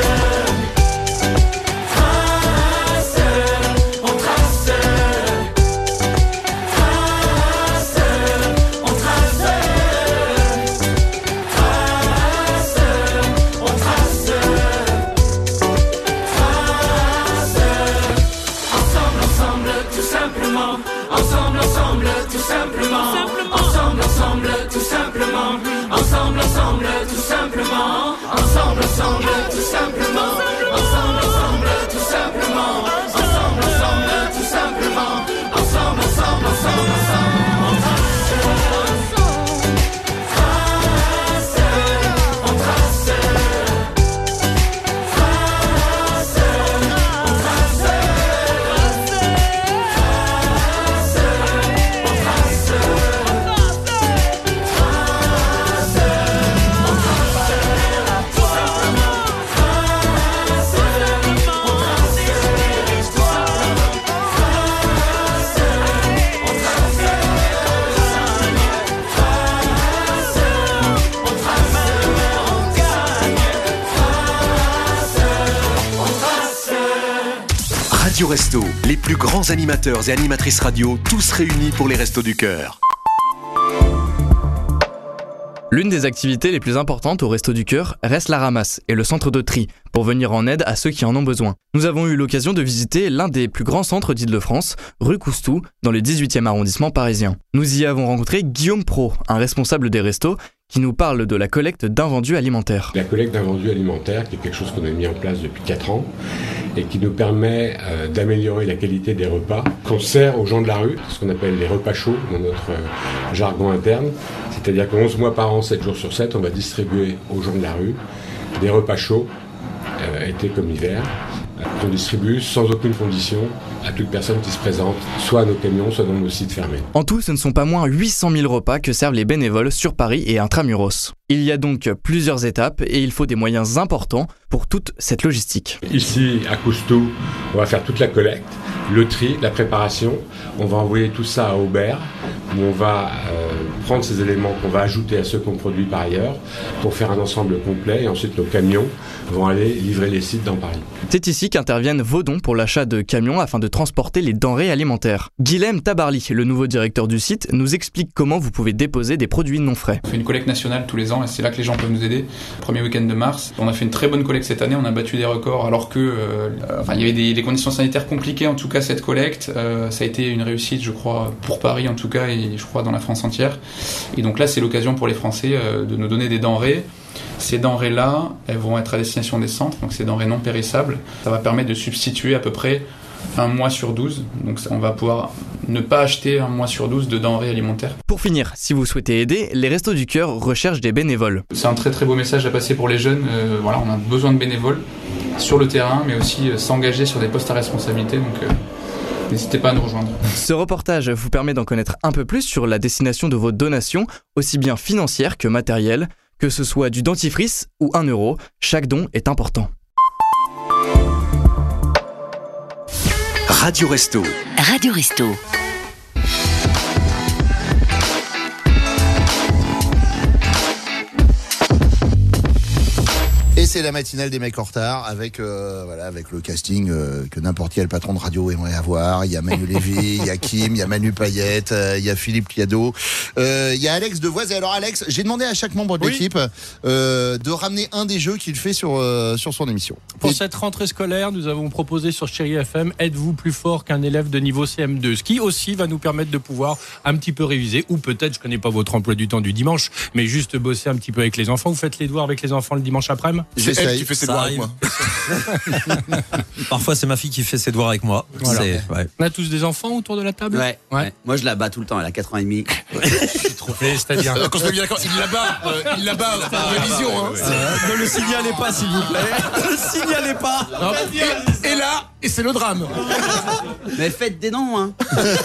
Radio Resto, les plus grands animateurs et animatrices radio, tous réunis pour les Restos du Cœur. L'une des activités les plus importantes au Resto du Cœur reste la ramasse et le centre de tri, pour venir en aide à ceux qui en ont besoin. Nous avons eu l'occasion de visiter l'un des plus grands centres d'Île-de-France, rue Coustou, dans le 18e arrondissement parisien. Nous y avons rencontré Guillaume Pro, un responsable des restos, qui nous parle de la collecte d'invendus alimentaires. La collecte d'invendus alimentaires, qui est quelque chose qu'on a mis en place depuis 4 ans et qui nous permet d'améliorer la qualité des repas qu'on sert aux gens de la rue, ce qu'on appelle les repas chauds dans notre jargon interne. C'est-à-dire que 11 mois par an, 7 jours sur 7, on va distribuer aux gens de la rue des repas chauds, été comme hiver, qu'on distribue sans aucune condition à toute personne qui se présente, soit à nos camions, soit dans nos sites fermés. En tout, ce ne sont pas moins 800 000 repas que servent les bénévoles sur Paris et intramuros. Il y a donc plusieurs étapes et il faut des moyens importants pour toute cette logistique. Ici, à Coustou, on va faire toute la collecte, le tri, la préparation. On va envoyer tout ça à Aubert, où on va prendre ces éléments qu'on va ajouter à ceux qu'on produit par ailleurs pour faire un ensemble complet. Et ensuite, nos camions vont aller livrer les sites dans Paris. C'est ici qu'interviennent vos dons pour l'achat de camions afin de transporter les denrées alimentaires. Guilhem Tabarly, le nouveau directeur du site, nous explique comment vous pouvez déposer des produits non frais. On fait une collecte nationale tous les ans et c'est là que les gens peuvent nous aider. Premier week-end de mars, on a fait une très bonne collecte cette année, on a battu des records alors que il y avait des conditions sanitaires compliquées en tout cas cette collecte. Ça a été une réussite je crois pour Paris en tout cas et je crois dans la France entière. Et donc là c'est l'occasion pour les Français de nous donner des denrées. Ces denrées-là, elles vont être à destination des centres, donc ces denrées non périssables. Ça va permettre de substituer à peu près un mois sur 12. Donc on va pouvoir ne pas acheter un mois sur 12 de denrées alimentaires. Pour finir, si vous souhaitez aider, les Restos du Cœur recherchent des bénévoles. C'est un très très beau message à passer pour les jeunes. On a besoin de bénévoles sur le terrain, mais aussi s'engager sur des postes à responsabilité. Donc n'hésitez pas à nous rejoindre. Ce reportage vous permet d'en connaître un peu plus sur la destination de vos donations, aussi bien financières que matérielles. Que ce soit du dentifrice ou 1 euro, chaque don est important. Radio Resto. Radio Resto. Et c'est la matinale des mecs en retard avec avec le casting que n'importe quel patron de radio aimerait avoir. Il y a Manu Lévy, il y a Kim, il y a Manu Payette, il y a Philippe Liado, il y a Alex Devoise. Et alors Alex, j'ai demandé à chaque membre de l'équipe de ramener un des jeux qu'il fait sur son émission. Pour cette rentrée scolaire, nous avons proposé sur Chérie FM Êtes-vous plus fort qu'un élève de niveau CM2, ce qui aussi va nous permettre de pouvoir un petit peu réviser, ou peut-être, je connais pas votre emploi du temps du dimanche, mais juste bosser un petit peu avec les enfants. Vous faites les devoirs avec les enfants le dimanche après-midi ? C'est elle qui fait ses devoirs avec moi. Parfois, c'est ma fille qui fait ses devoirs avec moi. Voilà. Ouais. On a tous des enfants autour de la table? Ouais. Moi, je la bats tout le temps, elle a 4 ans et demi. C'est-à-dire Quand je me bien d'accord, il la bat en révision. Ne le signalez pas, s'il vous plaît. Ne le signalez pas. Et là, c'est le drame. Mais faites des noms, hein.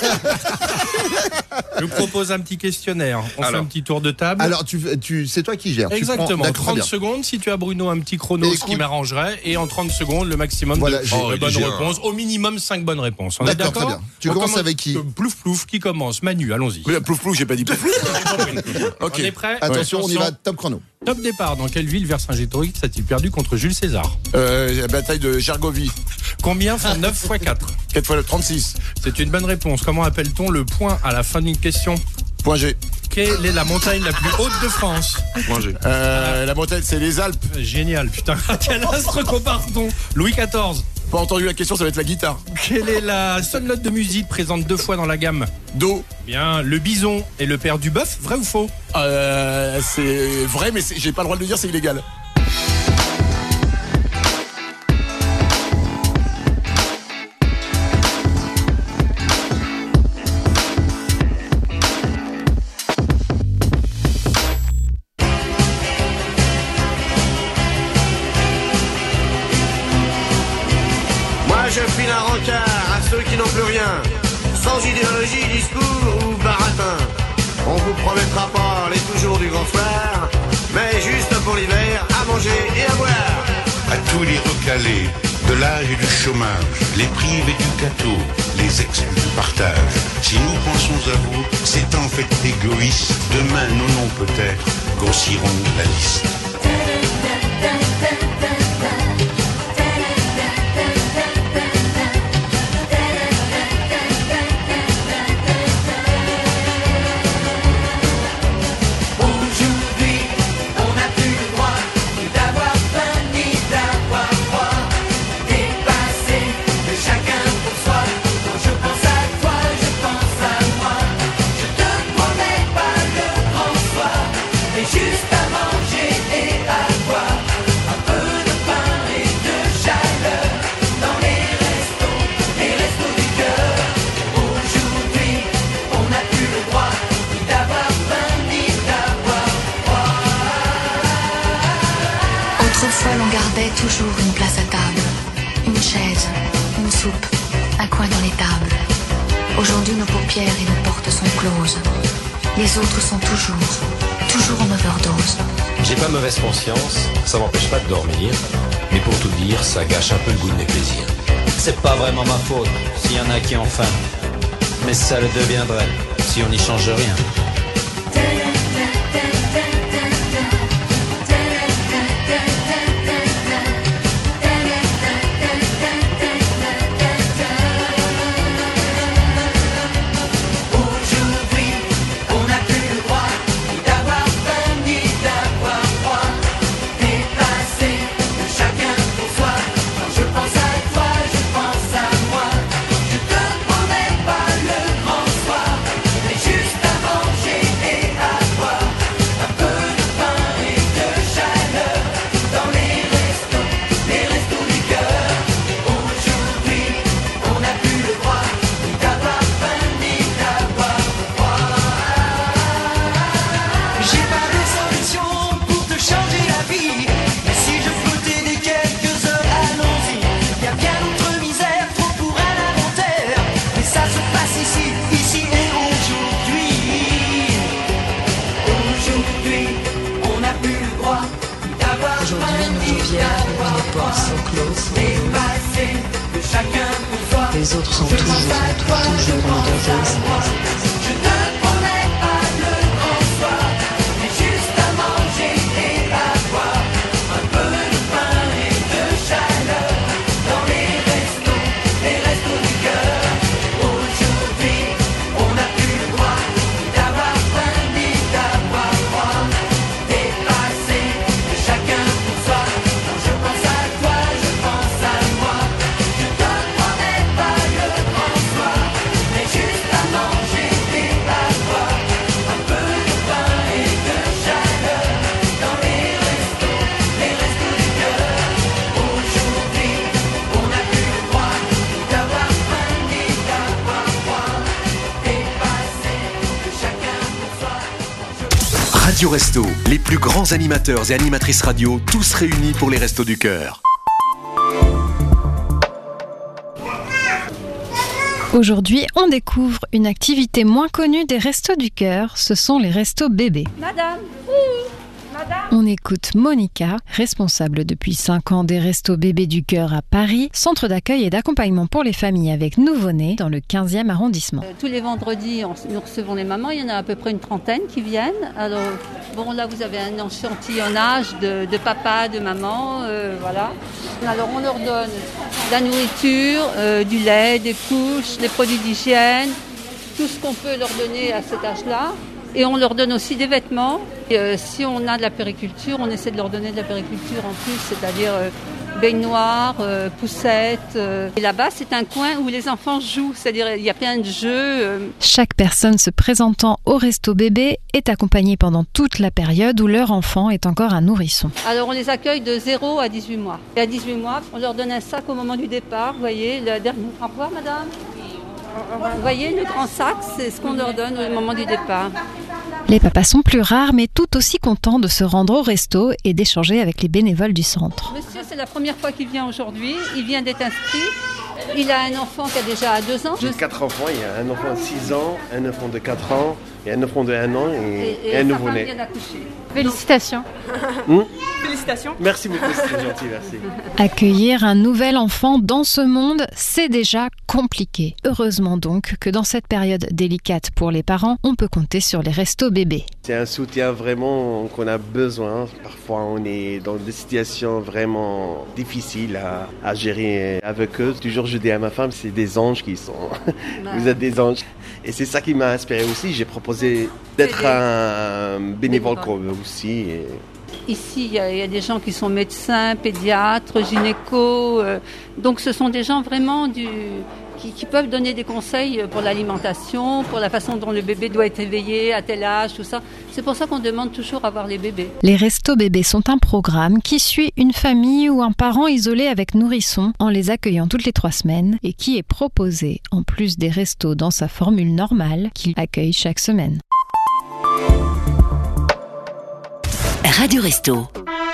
Je vous propose un petit questionnaire. On fait un petit tour de table. Alors, c'est toi qui gères. Exactement. Tu prends... 30 secondes. Si tu as, Bruno, un petit chrono, ce qui m'arrangerait. Et en 30 secondes, le maximum de bonnes réponses. Au minimum 5 bonnes réponses. On est d'accord? Très bien. Tu commences avec qui? Plouf plouf, qui commence? Manu, allons-y. Plouf plouf, j'ai pas dit plouf plouf. On est prêt? Attention, on y va, top chrono. Top départ. Dans quelle ville Vercingétorix a-t-il perdu contre Jules César? La bataille de Gergovie. Combien font 9 x 4? 4 x 36. C'est une bonne réponse. Comment appelle-t-on le point à la fin d'une question? Point G. Quelle est la montagne la plus haute de France? Point G. La montagne, c'est les Alpes. Génial, putain. À quel astre compare-t-on Louis XIV? Pas entendu la question, ça va être la guitare. Quelle est la seule note de musique présente 2 fois dans la gamme? Do. Bien, le bison est le père du bœuf, vrai ou faux? C'est vrai, mais j'ai pas le droit de le dire, c'est illégal. Je file un rencard à ceux qui n'ont plus rien, sans idéologie, discours ou baratin. On vous promettra pas les toujours du grand soir, mais juste pour l'hiver, à manger et à boire. À tous les recalés, de l'âge et du chômage, les privés du gâteau, les exclus du partage. Si nous pensons à vous, c'est en fait égoïste. Demain, nos noms peut-être grossiront la liste. Toujours une place à table, une chaise, une soupe, un coin dans les tables. Aujourd'hui, nos paupières et nos portes sont closes. Les autres sont toujours en overdose. J'ai pas mauvaise conscience, ça m'empêche pas de dormir. Mais pour tout dire, ça gâche un peu le goût de mes plaisirs. C'est pas vraiment ma faute s'il y en a qui ont faim. Mais ça le deviendrait si on n'y change rien. Les autres sont toujours en overdose. Juste à manger Radio Resto, les plus grands animateurs et animatrices radio, tous réunis pour les Restos du Cœur. Aujourd'hui, on découvre une activité moins connue des Restos du Cœur, ce sont les restos bébés. Madame, On écoute Monica, responsable depuis 5 ans des Restos Bébés du Cœur à Paris, centre d'accueil et d'accompagnement pour les familles avec nouveau-nés dans le 15e arrondissement. Tous les vendredis, nous recevons les mamans, il y en a à peu près une trentaine qui viennent. Alors, bon, là, vous avez un échantillonnage de papa, de maman, voilà. Alors, on leur donne de la nourriture, du lait, des couches, des produits d'hygiène, tout ce qu'on peut leur donner à cet âge-là. Et on leur donne aussi des vêtements. Et, si on a de la périculture, on essaie de leur donner de la périculture en plus, c'est-à-dire baignoire, poussette. Et là-bas, c'est un coin où les enfants jouent, c'est-à-dire il y a plein de jeux. Chaque personne se présentant au Resto Bébé est accompagnée pendant toute la période où leur enfant est encore un nourrisson. Alors on les accueille de 0 à 18 mois. Et à 18 mois, on leur donne un sac au moment du départ. Vous voyez, le dernier. Au revoir, madame. Vous voyez, le grand sac, c'est ce qu'on leur donne au moment du départ. Les papas sont plus rares, mais tout aussi contents de se rendre au resto et d'échanger avec les bénévoles du centre. Monsieur, c'est la première fois qu'il vient aujourd'hui. Il vient d'être inscrit. Il a un enfant qui a déjà 2 ans. J'ai 4 enfants. Il y a un enfant de 6 ans, un enfant de 4 ans, et un enfant de 1 an et un nouveau-né. Vient d'accoucher. Félicitations. Félicitations. Merci beaucoup, c'est gentil, merci. Accueillir un nouvel enfant dans ce monde, c'est déjà compliqué. Heureusement donc que dans cette période délicate pour les parents, on peut compter sur les Restos Bébés. C'est un soutien vraiment qu'on a besoin. Parfois, on est dans des situations vraiment difficiles à gérer avec eux. Toujours, je dis à ma femme, c'est des anges qui sont. Vous êtes des anges. Et c'est ça qui m'a inspiré aussi. J'ai proposé d'être un bénévole comme eux aussi. Ici, il y a des gens qui sont médecins, pédiatres, gynécos. Donc, ce sont des gens vraiment qui peuvent donner des conseils pour l'alimentation, pour la façon dont le bébé doit être éveillé, à tel âge, tout ça. C'est pour ça qu'on demande toujours à voir les bébés. Les Restos Bébés sont un programme qui suit une famille ou un parent isolé avec nourrisson en les accueillant toutes les 3 semaines et qui est proposé en plus des restos dans sa formule normale qu'il accueille chaque semaine. Radio Resto.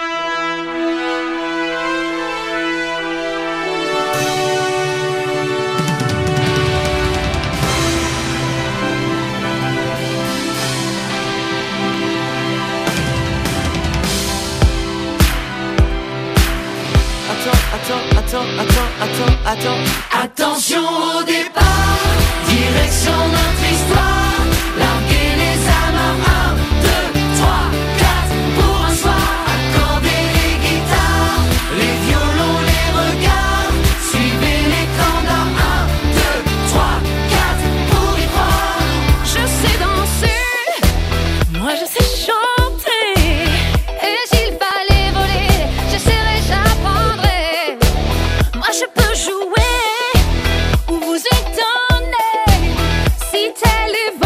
Attends. Attention au départ, direction notre histoire. Larguer les amarres, 1, 2, 3, 4 pour un soir. Accorder les guitares, les violons, les regards. Suivez les standards, 1, 2, 3, 4 pour y croire. Je sais danser, moi je sais chanter. Et s'il fallait voler, j'essaierai, j'apprendrai. Moi je peux jouer ou vous étonner. Si tel est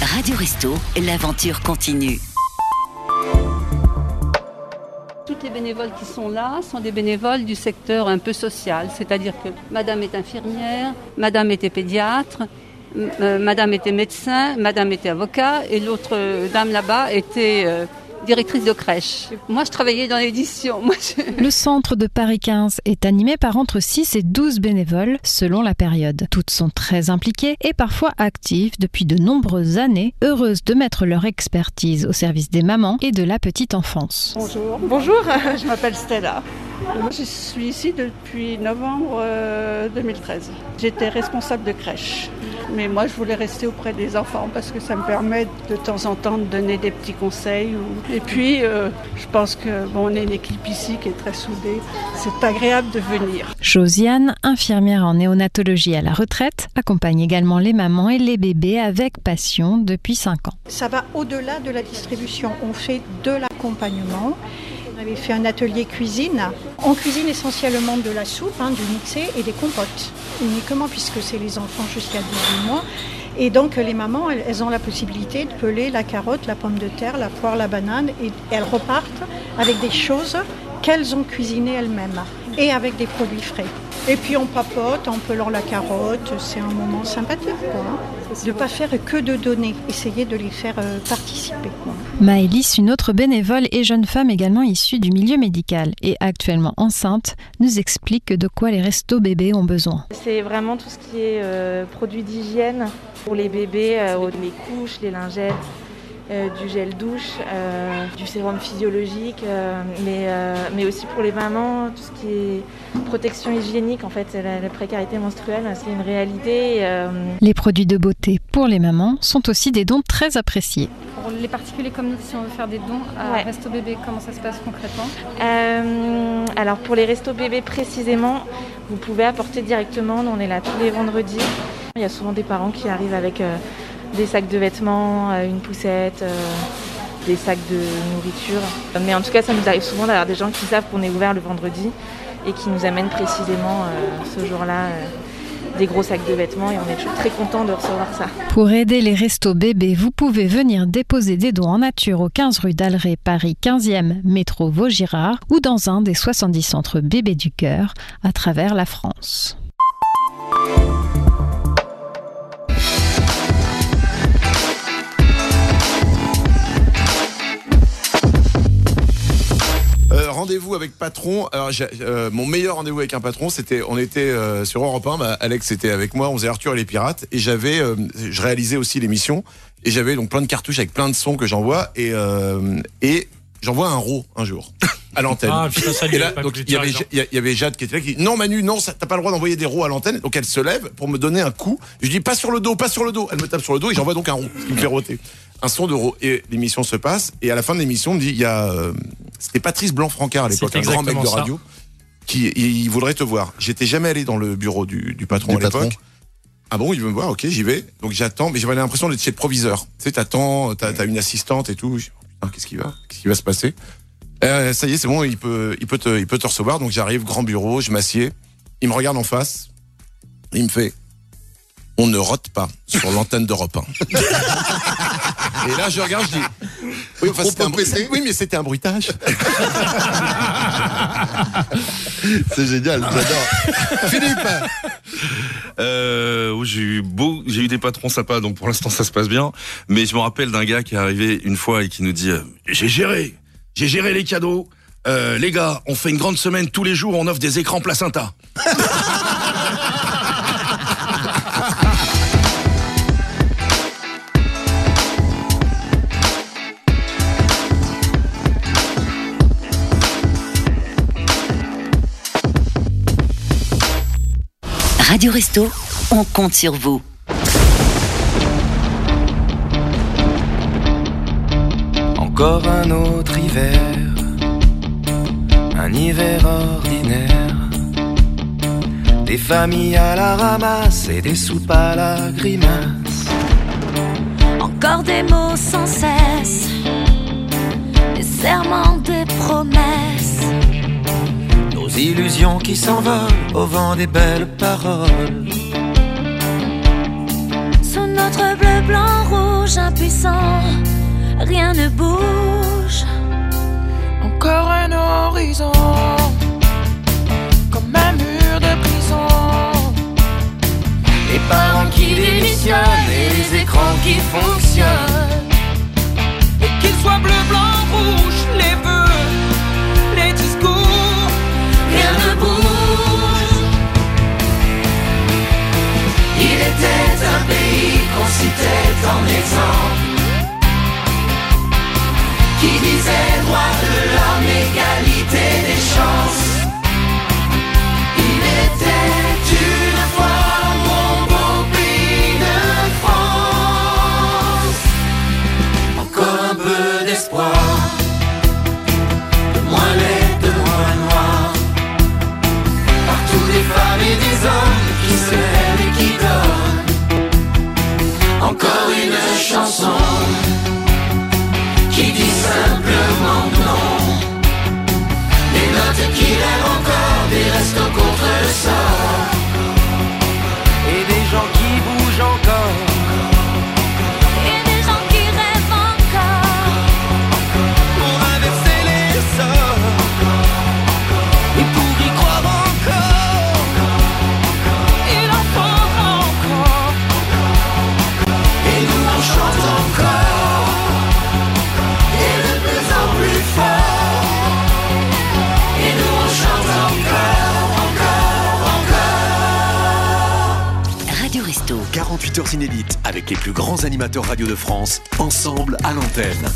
Radio Resto, l'aventure continue. Toutes les bénévoles qui sont là sont des bénévoles du secteur un peu social, c'est-à-dire que madame est infirmière, madame était pédiatre, madame était médecin, madame était avocat et l'autre dame là-bas était directrice de crèche. Moi, je travaillais dans l'édition. Le centre de Paris 15 est animé par entre 6 et 12 bénévoles selon la période. Toutes sont très impliquées et parfois actives depuis de nombreuses années, heureuses de mettre leur expertise au service des mamans et de la petite enfance. Bonjour. Bonjour, je m'appelle Stella. Moi, je suis ici depuis novembre 2013. J'étais responsable de crèche. Mais moi, je voulais rester auprès des enfants parce que ça me permet de temps en temps de donner des petits conseils. Et puis, je pense que on est une équipe ici qui est très soudée. C'est agréable de venir. Josiane, infirmière en néonatologie à la retraite, accompagne également les mamans et les bébés avec passion depuis 5 ans. Ça va au-delà de la distribution. On fait de l'accompagnement. On avait fait un atelier cuisine. On cuisine essentiellement de la soupe, du mixé et des compotes. Uniquement puisque c'est les enfants jusqu'à 18 mois. Et donc les mamans, elles ont la possibilité de peler la carotte, la pomme de terre, la poire, la banane. Et elles repartent avec des choses qu'elles ont cuisinées elles-mêmes. Et avec des produits frais. Et puis on papote en pelant la carotte. C'est un moment sympathique, de ne pas faire que de donner. Essayer de les faire participer. Maëlys, une autre bénévole et jeune femme également issue du milieu médical et actuellement enceinte, nous explique de quoi les restos bébés ont besoin. C'est vraiment tout ce qui est produits d'hygiène pour les bébés, les couches, les lingettes, du gel douche, du sérum physiologique, mais aussi pour les mamans, tout ce qui est protection hygiénique. En fait, la précarité menstruelle, c'est une réalité. Les produits de beauté pour les mamans sont aussi des dons très appréciés. Pour les particuliers comme nous, si on veut faire des dons à Resto Bébé, comment ça se passe concrètement ? Alors pour les Resto Bébé précisément, vous pouvez apporter directement. On est là tous les vendredis. Il y a souvent des parents qui arrivent avec des sacs de vêtements, une poussette, des sacs de nourriture. Mais en tout cas, ça nous arrive souvent d'avoir des gens qui savent qu'on est ouvert le vendredi et qui nous amènent précisément ce jour-là des gros sacs de vêtements et on est toujours très contents de recevoir ça. Pour aider les restos bébés, vous pouvez venir déposer des dons en nature au 15 rue d'Alray, Paris 15e, métro Vaugirard ou dans un des 70 centres bébés du cœur à travers la France. Rendez-vous avec patron. Alors, mon meilleur rendez-vous avec un patron, on était sur Europe 1. Alex était avec moi, on faisait Arthur et les pirates, et je réalisais aussi l'émission, et j'avais donc plein de cartouches avec plein de sons que j'envoie, et j'envoie un RAW un jour à l'antenne. Ah, putain, ça et là, donc il y avait Jade qui était là, qui dit non Manu, non, t'as pas le droit d'envoyer des RAW à l'antenne. Donc elle se lève pour me donner un coup. Je dis pas sur le dos, pas sur le dos. Elle me tape sur le dos et j'envoie donc un RAW, ce qui me fait roter. Un son de RAW. Et l'émission se passe, et à la fin de l'émission, on me dit c'était Patrice Blanc-Francard à l'époque, un grand mec de radio, il voudrait te voir. J'étais jamais allé dans le bureau du patron à l'époque. Ah bon, il veut me voir, ok, j'y vais. Donc j'attends, mais j'avais l'impression d'être chez le proviseur. Tu sais, t'attends, t'as une assistante et tout. Qu'est-ce qui va se passer? Ça y est, c'est bon, il peut te recevoir. Donc j'arrive, grand bureau, je m'assieds. Il me regarde en face. Et il me fait: on ne rote pas sur l'antenne d'Europe 1. Et là, je regarde, je dis: oui, enfin, oui, mais c'était un bruitage. C'est génial, j'adore. Philippe. J'ai eu des patrons sympas, donc pour l'instant ça se passe bien. Mais je me rappelle d'un gars qui est arrivé une fois et qui nous dit j'ai géré les cadeaux. Les gars, on fait une grande semaine tous les jours, on offre des écrans placenta. Radio Resto, on compte sur vous. Encore un autre hiver, un hiver ordinaire. Des familles à la ramasse et des soupes à la grimace. Encore des mots sans cesse, des serments, des promesses. Nos illusions qui s'envolent au vent des belles paroles. Sous notre bleu, blanc, rouge, impur innocent, rien ne bouge. Encore un horizon, comme un mur de prison. Les parents qui démissionnent et les écrans qui fonctionnent. Et qu'ils soient bleu, blanc, rouge, les vœux, les discours, rien ne bouge. Il était un pays qu'on citait en exemple, qui disait droit de l'homme, égalité des chances. Il était une fois mon beau pays de France. Encore un peu d'espoir, de moins laid, de moins noir. Partout des femmes et des hommes qui se lèvent et qui donnent. Encore une chanson qui dit simplement non. Des notes qui rêvent encore, des restos contre le sort. et des gens qui bougent encore. Et des gens qui rêvent encore Pour inverser les sorts et pour y croire encore. Il en faudra encore. Et nous on chante encore. Et de plus en plus fort. Et nous on chante encore, encore. Radio Resto. 48 heures inédites avec les plus grands animateurs radio de France, ensemble à l'antenne.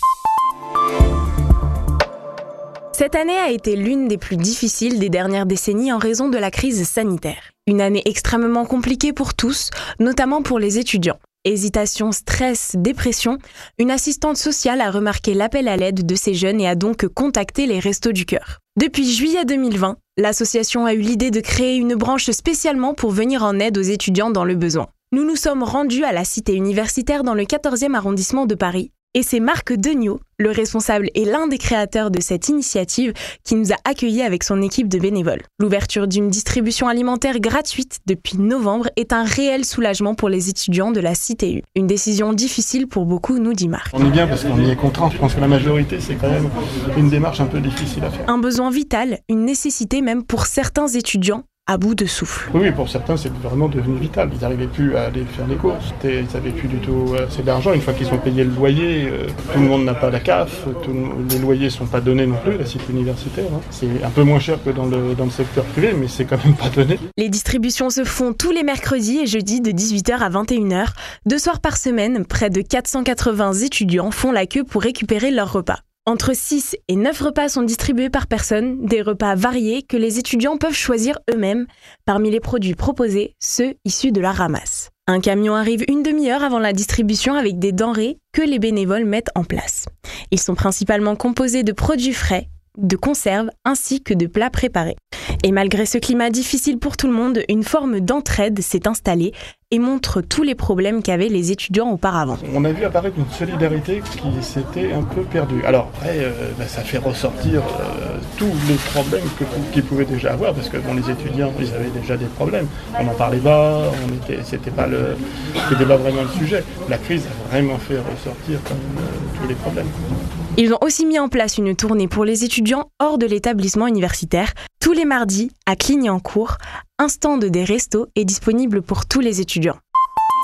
Cette année a été l'une des plus difficiles des dernières décennies en raison de la crise sanitaire. Une année extrêmement compliquée pour tous, notamment pour les étudiants. Hésitation, stress, dépression, une assistante sociale a remarqué l'appel à l'aide de ces jeunes et a donc contacté les Restos du Cœur. Depuis juillet 2020, l'association a eu l'idée de créer une branche spécialement pour venir en aide aux étudiants dans le besoin. Nous nous sommes rendus à la cité universitaire dans le 14e arrondissement de Paris. Et c'est Marc Degnaud, le responsable et l'un des créateurs de cette initiative, qui nous a accueillis avec son équipe de bénévoles. L'ouverture d'une distribution alimentaire gratuite depuis novembre est un réel soulagement pour les étudiants de la CITU. Une décision difficile pour beaucoup, nous dit Marc. On est bien parce qu'on y est contraint. Je pense que la majorité, c'est quand même une démarche un peu difficile à faire. Un besoin vital, une nécessité même pour certains étudiants, à bout de souffle. Oui, pour certains, c'est vraiment devenu vital. Ils n'arrivaient plus à aller faire les courses. Ils n'avaient plus du tout assez d'argent. Une fois qu'ils ont payé le loyer, tout le monde n'a pas la CAF. Les loyers ne sont pas donnés non plus, la cité universitaire. C'est un peu moins cher que dans le secteur privé, mais c'est quand même pas donné. Les distributions se font tous les mercredis et jeudis de 18h à 21h. 2 soirs par semaine, près de 480 étudiants font la queue pour récupérer leur repas. Entre 6 et 9 repas sont distribués par personne, des repas variés que les étudiants peuvent choisir eux-mêmes. Parmi les produits proposés, ceux issus de la ramasse. Un camion arrive une demi-heure avant la distribution avec des denrées que les bénévoles mettent en place. Ils sont principalement composés de produits frais, de conserves ainsi que de plats préparés. Et malgré ce climat difficile pour tout le monde, une forme d'entraide s'est installée et montre tous les problèmes qu'avaient les étudiants auparavant. On a vu apparaître une solidarité qui s'était un peu perdue. Alors après, ça fait ressortir tous les problèmes qu'ils pouvaient déjà avoir, parce que les étudiants, ils avaient déjà des problèmes. On en parlait pas, c'était pas vraiment le sujet. La crise a vraiment fait ressortir quand même, tous les problèmes. Ils ont aussi mis en place une tournée pour les étudiants hors de l'établissement universitaire. Tous les mardis, à Clignancourt, un stand des restos est disponible pour tous les étudiants.